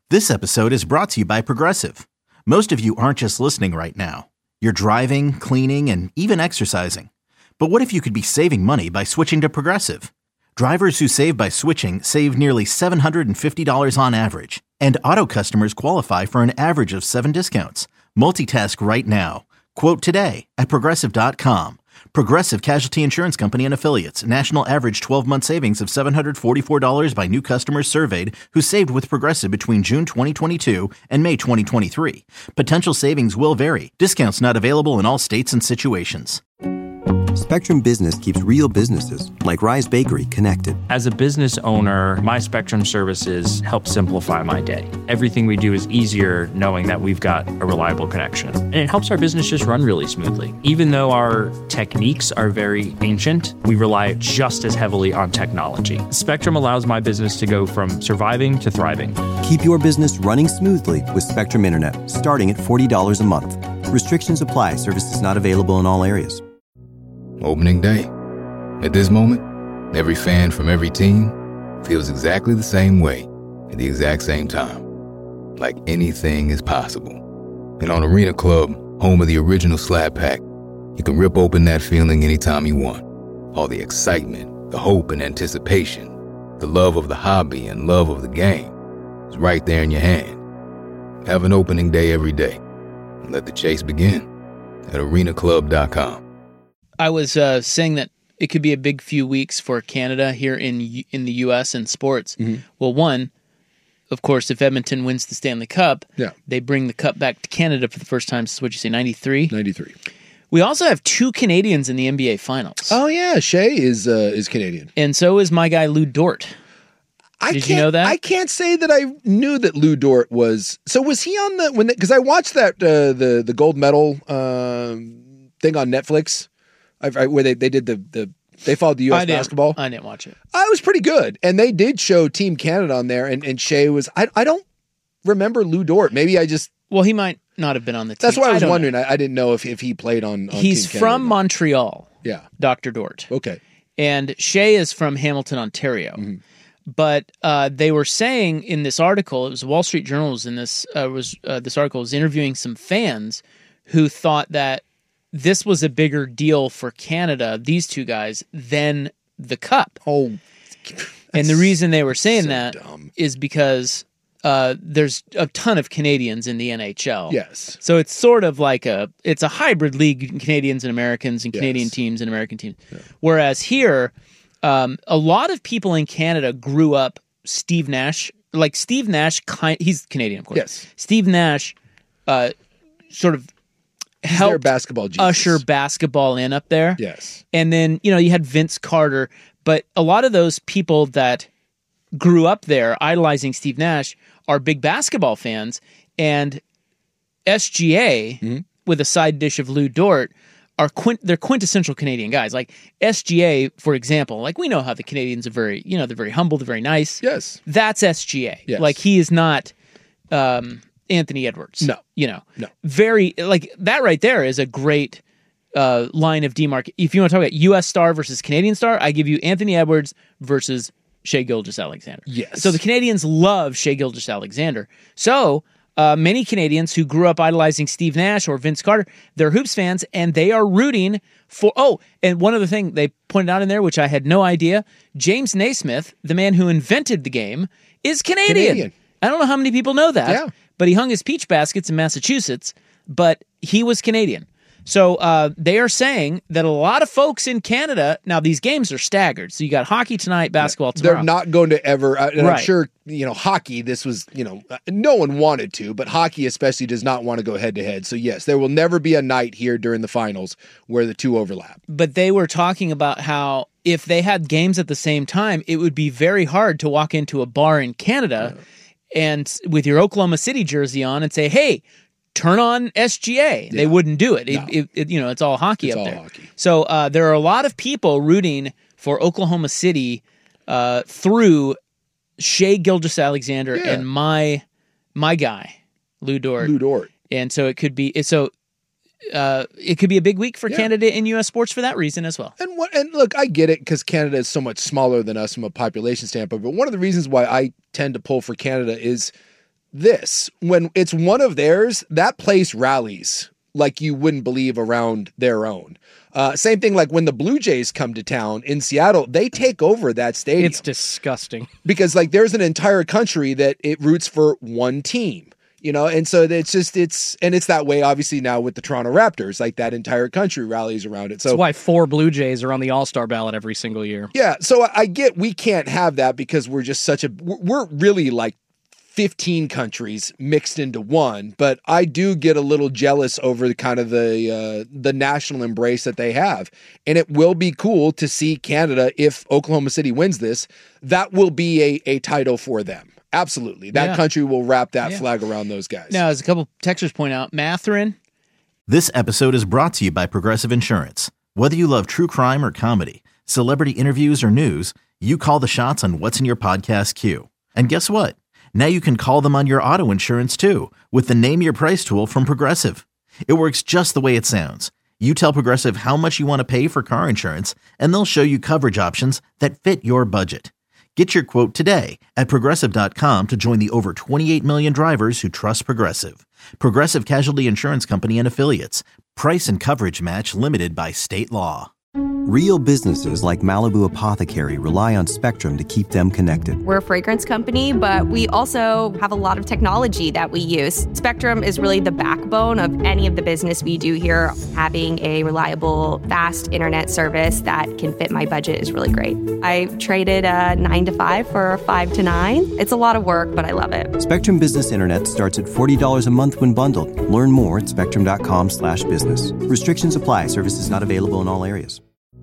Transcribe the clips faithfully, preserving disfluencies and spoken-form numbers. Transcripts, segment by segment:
This episode is brought to you by Progressive. Most of you aren't just listening right now. You're driving, cleaning, and even exercising. But what if you could be saving money by switching to Progressive? Drivers who save by switching save nearly seven hundred fifty dollars on average. And auto customers qualify for an average of seven discounts. Multitask right now. Quote today at Progressive dot com. Progressive Casualty Insurance Company and Affiliates. National average twelve-month savings of seven hundred forty-four dollars by new customers surveyed who saved with Progressive between June twenty twenty-two and May twenty twenty-three. Potential savings will vary. Discounts not available in all states and situations. Spectrum Business keeps real businesses, like Rise Bakery, connected. As a business owner, my Spectrum services help simplify my day. Everything we do is easier knowing that we've got a reliable connection. And it helps our business just run really smoothly. Even though our techniques are very ancient, we rely just as heavily on technology. Spectrum allows my business to go from surviving to thriving. Keep your business running smoothly with Spectrum Internet, starting at forty dollars a month. Restrictions apply. Services not available in all areas. Opening day. At this moment, every fan from every team feels exactly the same way at the exact same time. Like anything is possible. And on Arena Club, home of the original Slab Pack, you can rip open that feeling anytime you want. All the excitement, the hope and anticipation, the love of the hobby and love of the game is right there in your hand. Have an opening day every day. And let the chase begin at arena club dot com. I was uh, saying that it could be a big few weeks for Canada here in in the U S and sports. Mm-hmm. Well, one, of course, if Edmonton wins the Stanley Cup, yeah. they bring the Cup back to Canada for the first time since, what'd you say, ninety-three? ninety-three. We also have two Canadians in the N B A Finals. Oh, yeah. Shea is uh, is Canadian. And so is my guy, Lou Dort. I Did you know that? I can't say that I knew that Lou Dort was... So was he on the... when Because I watched that, uh, the, the gold medal uh, thing on Netflix. I, I, where they, they did the, the they followed the U S I basketball. I didn't watch it. I was pretty good, and they did show Team Canada on there, and, and Shea was. I I don't remember Lou Dort. Maybe I just. Well, he might not have been on the team. That's why I was I wondering. I, I didn't know if, if he played on. on He's Team from Canada. Montreal. Yeah, Doctor Dort. Okay, and Shea is from Hamilton, Ontario. Mm-hmm. But uh, they were saying in this article, it was Wall Street Journal was in this uh, was uh, this article was interviewing some fans who thought that this was a bigger deal for Canada, these two guys, than the Cup. Oh, and the reason they were saying so that dumb. is because uh, there's a ton of Canadians in the N H L. Yes. So it's sort of like a it's a hybrid league, Canadians and Americans, and Canadian yes. teams and American teams. Yeah. Whereas here, um, a lot of people in Canada grew up Steve Nash, like Steve Nash. Kind, he's Canadian, of course. Yes. Steve Nash, uh, sort of. helped their basketball Jesus. usher basketball in up there. Yes. And then, you know, you had Vince Carter, but a lot of those people that grew up there idolizing Steve Nash are big basketball fans, and S G A, mm-hmm. with a side dish of Lou Dort, are quint- they're quintessential Canadian guys. Like S G A, for example, like we know how the Canadians are very, you know, they're very humble, they're very nice. Yes. That's S G A. Yes. Like he is not um Anthony Edwards. No. You know. No. Very, like, that right there is a great uh, line of demarcation. If you want to talk about U S star versus Canadian star, I give you Anthony Edwards versus Shai Gilgeous-Alexander. Yes. So the Canadians love Shai Gilgeous-Alexander. So uh, many Canadians who grew up idolizing Steve Nash or Vince Carter, they're Hoops fans, and they are rooting for, oh, and one other thing they pointed out in there, which I had no idea, James Naismith, the man who invented the game, is Canadian. Canadian. I don't know how many people know that. Yeah. But he hung his peach baskets in Massachusetts, but he was Canadian. So uh, they are saying that a lot of folks in Canada, now these games are staggered. So you got hockey tonight, basketball tomorrow. They're not going to ever, and right. I'm sure, you know, hockey, this was, you know, no one wanted to, but hockey especially does not want to go head to head. So yes, there will never be a night here during the finals where the two overlap. But they were talking about how if they had games at the same time, it would be very hard to walk into a bar in Canada yeah. and with your Oklahoma City jersey on and say, hey, turn on S G A. Yeah. They wouldn't do it. No. It, it, it. You know, it's all hockey it's up all there. Hockey. So uh, there are a lot of people rooting for Oklahoma City uh, through Shai Gilgeous-Alexander yeah. and my my guy, Lou Dort. Lou Dort. And so it could be so. Uh, it could be a big week for yeah. Canada in U S sports for that reason as well. And what? And look, I get it because Canada is so much smaller than us from a population standpoint. But one of the reasons why I tend to pull for Canada is this. When it's one of theirs, that place rallies like you wouldn't believe around their own. Uh, same thing like when the Blue Jays come to town in Seattle, they take over that stadium. It's disgusting. Because like there's an entire country that it roots for one team. You know, and so it's just, it's, and it's that way obviously now with the Toronto Raptors, like that entire country rallies around it. So that's why four Blue Jays are on the All-Star ballot every single year. Yeah. So I, I get, we can't have that because we're just such a, we're, we're really like fifteen countries mixed into one, but I do get a little jealous over the kind of the, uh, the national embrace that they have. And it will be cool to see Canada, if Oklahoma City wins this, that will be a, a title for them. Absolutely. That Yeah. country will wrap that Yeah. flag around those guys. Now, as a couple texters point out, Matherin. This episode is brought to you by Progressive Insurance. Whether you love true crime or comedy, celebrity interviews or news, you call the shots on what's in your podcast queue. And guess what? Now you can call them on your auto insurance too with the Name Your Price tool from Progressive. It works just the way it sounds. You tell Progressive how much you want to pay for car insurance, and they'll show you coverage options that fit your budget. Get your quote today at Progressive dot com to join the over twenty-eight million drivers who trust Progressive. Progressive Casualty Insurance Company and Affiliates. Price and coverage match limited by state law. Real businesses like Malibu Apothecary rely on Spectrum to keep them connected. We're a fragrance company, but we also have a lot of technology that we use. Spectrum is really the backbone of any of the business we do here. Having a reliable, fast internet service that can fit my budget is really great. I traded a nine to five for a five to nine. It's a lot of work, but I love it. Spectrum Business Internet starts at forty dollars a month when bundled. Learn more at spectrum dot com slash business. Restrictions apply. Services not available in all areas.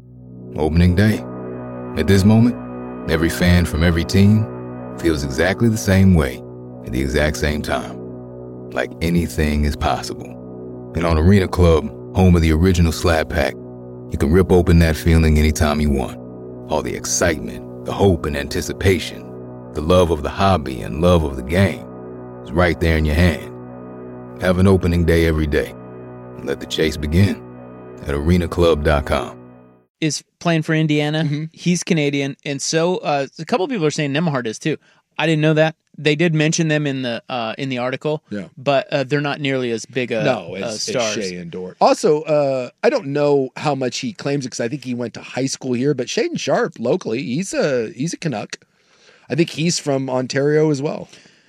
Opening day. At this moment, every fan from every team feels exactly the same way at the exact same time. Like anything is possible. And on Arena Club, home of the original Slab Pack, you can rip open that feeling anytime you want. All the excitement, the hope and anticipation, the love of the hobby and love of the game is right there in your hand. Have an opening day every day. And let the chase begin at arena club dot com. Is playing for Indiana. Mm-hmm. He's Canadian, and so uh, a couple of people are saying Nembhard is too. I didn't know that. They did mention them in the uh, in the article, Yeah. but uh, they're not nearly as big a No, uh, it's, stars. it's Shea and Dort. Also, uh, I don't know how much he claims because I think he went to high school here, but Shaden Sharp locally, he's a he's a Canuck. I think he's from Ontario as well.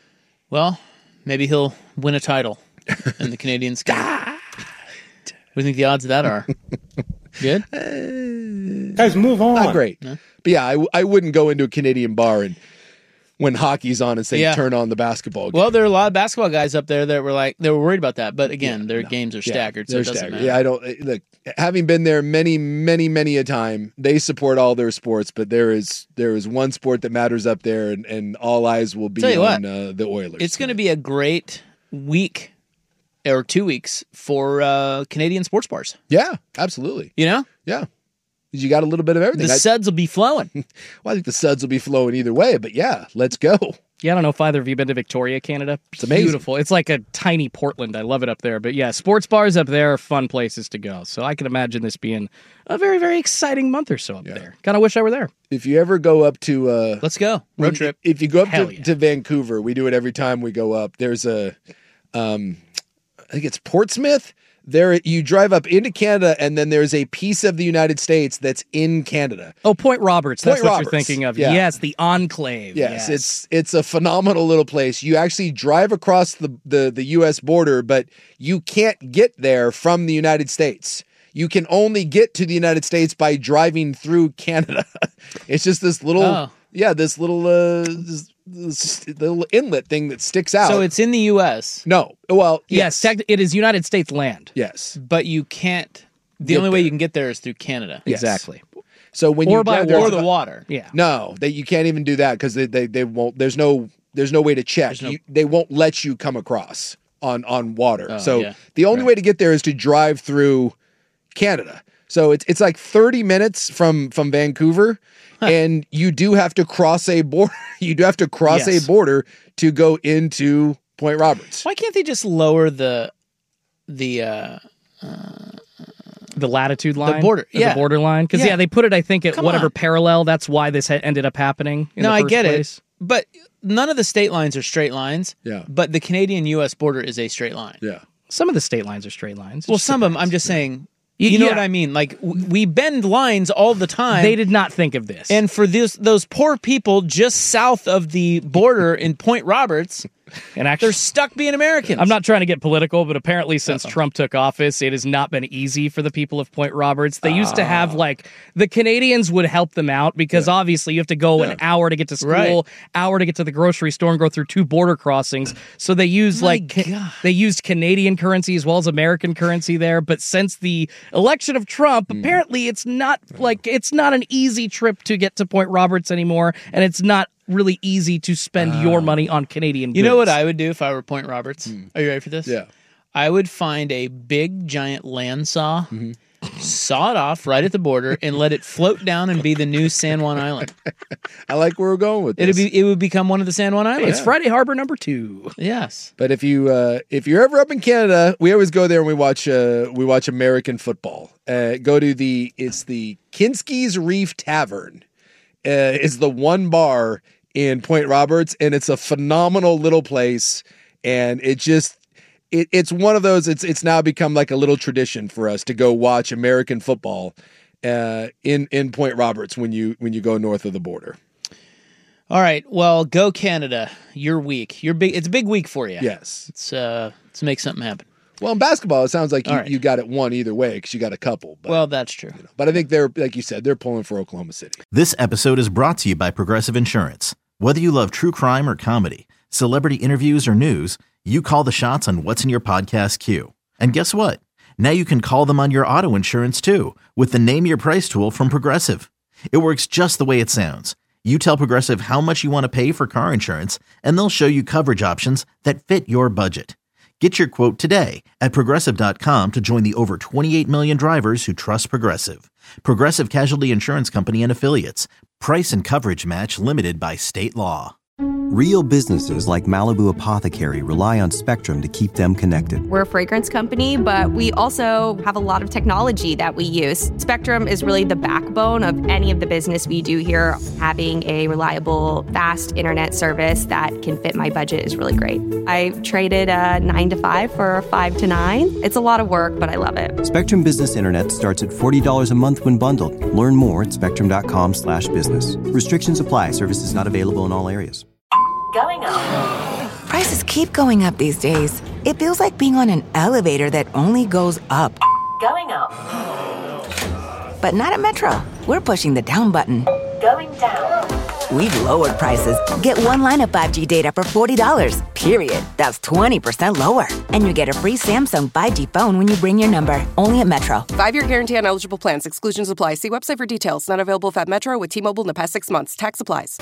Well, maybe he'll win a title, and the Canadians can. What do you think the odds of that are? Good? Guys, move on. Not great. But yeah, I, I wouldn't go into a Canadian bar and when hockey's on and say, Yeah. turn on the basketball game. Well, there are a lot of basketball guys up there that were like, they were worried about that. But again, their games are Yeah, staggered, so they're it doesn't staggered. matter. Yeah, I don't look. Having been there many, many, many a time, they support all their sports, but there is there is one sport that matters up there, and, and all eyes will be Tell you on what, uh, the Oilers. It's going to be a great week or two weeks for uh, Canadian sports bars. Yeah, absolutely. You know? Yeah. You got a little bit of everything. The I, suds will be flowing. well, I think the suds will be flowing either way, but yeah, let's go. Yeah, I don't know if either of you have been to Victoria, Canada. It's amazing. Beautiful. It's like a tiny Portland. I love it up there. But yeah, sports bars up there are fun places to go. So I can imagine this being a very, very exciting month or so up Yeah. there. Kind of wish I were there. If you ever go up to uh, Let's go. when- Road trip. If you go up Hell to, yeah. to Vancouver, we do it every time we go up. There's a, um, I think it's Portsmouth. There, you drive up into Canada, and then there's a piece of the United States that's in Canada. Oh, Point Roberts. That's Point what Roberts. you're thinking of. Yeah. Yes, the Enclave. Yes, it's it's a phenomenal little place. You actually drive across the, the the U S border, but you can't get there from the United States. You can only get to the United States by driving through Canada. It's just this little, Oh. yeah, this little uh, this, this little inlet thing that sticks out. So it's in the U S, no, well, Yes, yes, tec- it is United States land. yes, but you can't. The Get only way there. you can get there is through Canada. Yes. Exactly. So when Or you by drive there, Or the water. Yeah. no, they you can't even do that because they, they they won't. There's no there's no way to check. no- You, they won't let you come across on on water. Oh, so yeah. the only Right. way to get there is to drive through Canada. So it's it's like thirty minutes from from Vancouver, and you do have to cross a border. You do have to cross Yes. a border to go into Point Roberts. Why can't they just lower the the uh, The latitude line. border, Or yeah. The border line. Because, Yeah. yeah. they put it, I think, at Come whatever on. parallel. That's why this ha- ended up happening in no, the I first get place. it, but none of the state lines are straight lines. Yeah. But the Canadian-U S border is a straight line. Yeah. Some of the state lines are straight lines. It Well, just some of them, depends. I'm just saying, Y- you know yeah. what I mean? Like, w- we bend lines all the time. They did not think of this. And for this, those poor people just south of the border in Point Roberts, and actually, they're stuck being Americans. I'm not trying to get political, but apparently since Trump took office, it has not been easy for the people of Point Roberts. They used to have, like, the Canadians would help them out because obviously you have to go an hour to get to school, Right. hour to get to the grocery store and go through two border crossings. So they use, My like, ca- God. they used Canadian currency as well as American currency there. But since the election of Trump, apparently it's not, like, it's not an easy trip to get to Point Roberts anymore, and it's not really easy to spend your money on Canadian goods. You know what I would do if I were Point Roberts? Are you ready for this? Yeah. I would find a big, giant land saw, saw it off right at the border, and let it float down and be the new San Juan Island. I like where we're going with this. It'd be, it would become one of the San Juan Islands. It's Friday Harbor number two. Yes. But if you uh, if you're ever up in Canada, we always go there and we watch uh, we watch American football. Uh, go to the it's the Kinskey's Reef Tavern. Uh, is the one bar in Point Roberts, and it's a phenomenal little place. And it just it, it's one of those. It's it's now become like a little tradition for us to go watch American football uh, in in Point Roberts when you when you go north of the border. All right. Well, go Canada. You're weak. You're big. It's a big week for you. Yes. Let's uh, let's make something happen. Well, in basketball, it sounds like you, All right. you got it one either way because you got a couple. But, Well, that's true. but I think they're, like you said, they're pulling for Oklahoma City. This episode is brought to you by Progressive Insurance. Whether you love true crime or comedy, celebrity interviews or news, you call the shots on what's in your podcast queue. And guess what? Now you can call them on your auto insurance too with the Name Your Price tool from Progressive. It works just the way it sounds. You tell Progressive how much you want to pay for car insurance, and they'll show you coverage options that fit your budget. Get your quote today at Progressive dot com to join the over twenty-eight million drivers who trust Progressive. Progressive Casualty Insurance Company and Affiliates. Price and coverage match limited by state law. Real businesses like Malibu Apothecary rely on Spectrum to keep them connected. We're a fragrance company, but we also have a lot of technology that we use. Spectrum is really the backbone of any of the business we do here. Having a reliable, fast internet service that can fit my budget is really great. I traded a nine to five for a five to nine. It's a lot of work, but I love it. Spectrum Business Internet starts at forty dollars a month when bundled. Learn more at spectrum.com slash business. Restrictions apply. Services not available in all areas. Going up. Prices keep going up these days. It feels like being on an elevator that only goes up. Going up. But not at Metro. We're pushing the down button. Going down. We've lowered prices. Get one line of five G data for forty dollars, period. That's twenty percent lower. And you get a free Samsung five G phone when you bring your number. Only at Metro. Five-year guarantee on eligible plans. Exclusions apply. See website for details. Not available if at Metro with T-Mobile in the past six months. Tax applies.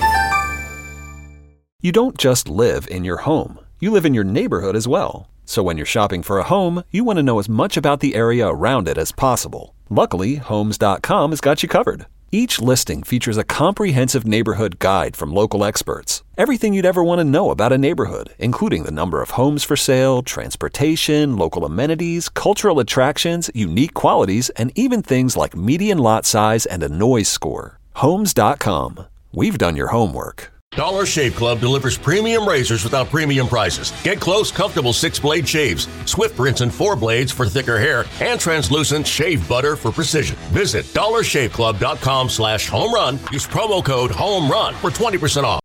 You don't just live in your home. You live in your neighborhood as well. So when you're shopping for a home, you want to know as much about the area around it as possible. Luckily, Homes dot com has got you covered. Each listing features a comprehensive neighborhood guide from local experts. Everything you'd ever want to know about a neighborhood, including the number of homes for sale, transportation, local amenities, cultural attractions, unique qualities, and even things like median lot size and a noise score. Homes dot com. We've done your homework. Dollar Shave Club delivers premium razors without premium prices. Get close, comfortable six-blade shaves, swift rinse and four blades for thicker hair, and translucent shave butter for precision. Visit dollar shave club dot com slash home run. Use promo code HOME RUN for twenty percent off.